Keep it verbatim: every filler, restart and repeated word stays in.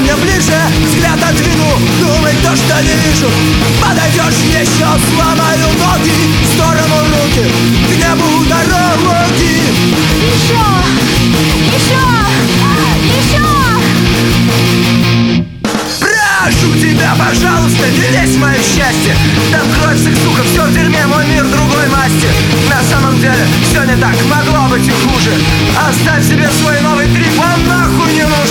мне ближе, взгляд отведу, думай то, что не вижу. Подойдешь еще, сломаю ноги, в сторону руки, к небу дороги. Еще, еще, еще. Прошу тебя, пожалуйста, не лезь в мое счастье. Там кровь, секс, сука, все в дерьме, мой мир другой масти. На самом деле все не так, могло быть и хуже. Оставь себе свой новый трип, он нахуй не нужен.